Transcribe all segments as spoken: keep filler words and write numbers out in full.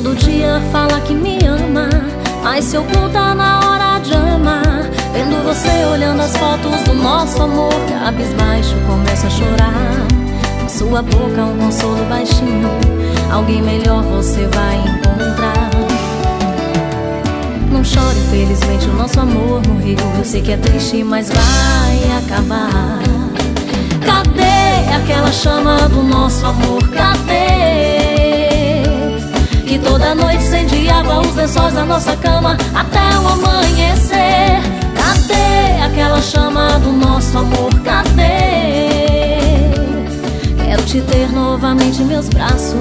Todo dia fala que me ama, mas se oculta na hora de amar. Vendo você olhando as fotos do nosso amor, cabisbaixo começa a chorar. Na sua boca um consolo baixinho, alguém melhor você vai encontrar. Não chore, infelizmente o nosso amor morreu. Eu sei que é triste, mas vai acabar. Cadê aquela chama do nosso amor? Cadê? Que toda noite incendiava os lençóis da nossa cama até o amanhecer. Cadê aquela chama do nosso amor? Cadê? Quero te ter novamente em meus braços.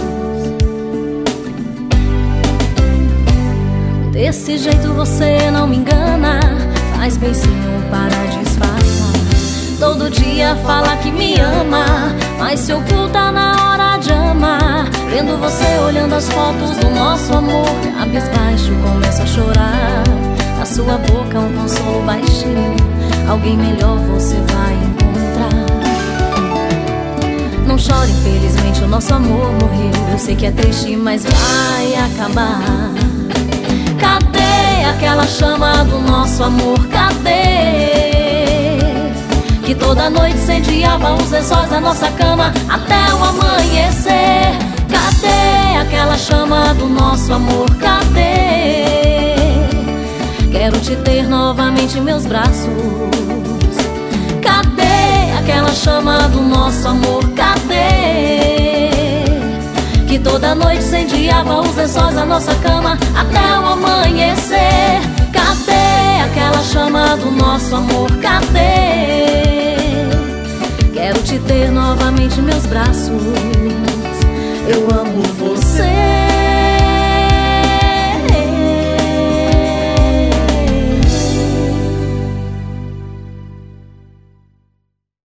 Desse jeito você não me engana, faz beicinho para disfarçar. Todo dia fala que me ama, mas se oculta na hora de amar. Vendo você olhando as fotos do nosso amor, cabisbaixo começa a chorar. Na sua boca um consolo baixinho, alguém melhor você vai encontrar. Não chore, infelizmente o nosso amor morreu. Eu sei que é triste, mas vai acabar. Cadê aquela chama do nosso amor? Cadê? Que toda noite incendiava os lençóis da nossa cama até o amanhecer. Cadê aquela chama do nosso amor? Cadê? Quero te ter novamente em meus braços. Cadê aquela chama do nosso amor? Cadê? Que toda noite incendiava os lençóis da nossa cama até o amanhecer. Cadê aquela chama do nosso amor? Cadê? Quero te ter novamente em meus braços.